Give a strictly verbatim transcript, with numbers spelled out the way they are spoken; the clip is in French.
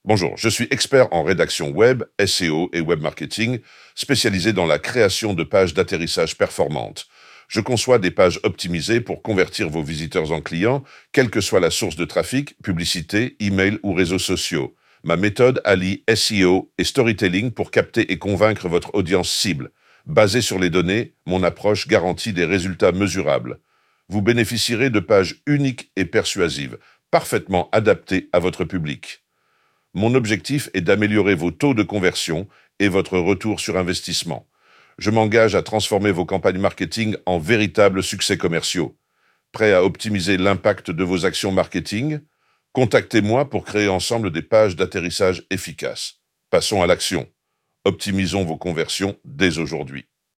Bonjour, je suis expert en rédaction web, S E O et web marketing, spécialisé dans la création de pages d'atterrissage performantes. Je conçois des pages optimisées pour convertir vos visiteurs en clients, quelle que soit la source de trafic, publicité, email ou réseaux sociaux. Ma méthode allie S E O et storytelling pour capter et convaincre votre audience cible. Basée sur les données, mon approche garantit des résultats mesurables. Vous bénéficierez de pages uniques et persuasives, parfaitement adaptées à votre public. Mon objectif est d'améliorer vos taux de conversion et votre retour sur investissement. Je m'engage à transformer vos campagnes marketing en véritables succès commerciaux. Prêt à optimiser l'impact de vos actions marketing? Contactez-moi pour créer ensemble des pages d'atterrissage efficaces. Passons à l'action. Optimisons vos conversions dès aujourd'hui.